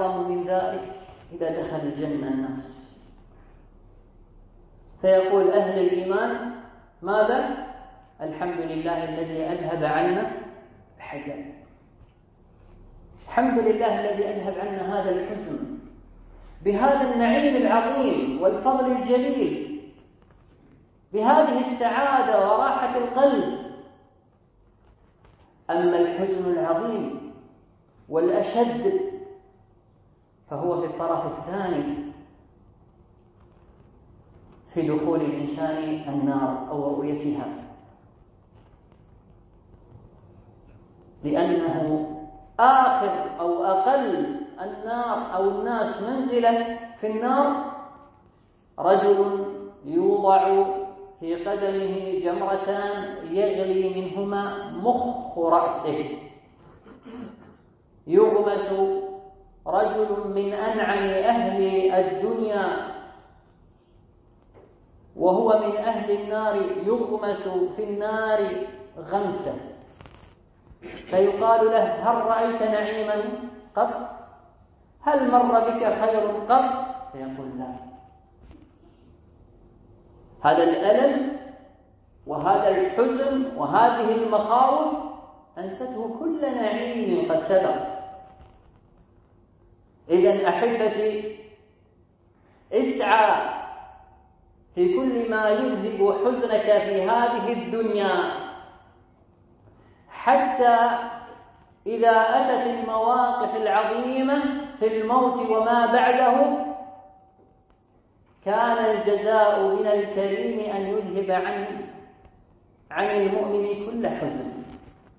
أعظم من ذلك إذا دخل الجنة الناس، فيقول أهل الإيمان ماذا؟ الحمد لله الذي أذهب عنا الحزن. الحمد لله الذي أذهب عنا هذا الحزن بهذا النعيم العظيم والفضل الجليل، بهذه السعادة وراحة القلب. أما الحزن العظيم والأشد فهو في الطرف الثاني، في دخول الإنسان النار أو رؤيتها، لأنه آخر أو أقل النار أو الناس منزلا في النار رجل يوضع في قدمه جمرتان يغلي منهما مخ رأسه، يغمس رجل من أنعم أهل الدنيا وهو من أهل النار يغمس في النار غمسة، فيقال له: هل رأيت نعيما قط؟ هل مر بك خير قط؟ فيقول: لا. هذا الألم وهذا الحزن وهذه المخاوف أنسته كل نعيم قد سبق. إذن أحبتي، اسعى في كل ما يذهب حزنك في هذه الدنيا، حتى إذا أتت المواقف العظيمة في الموت وما بعده كان الجزاء من الكريم أن يذهب عن المؤمن كل حزن.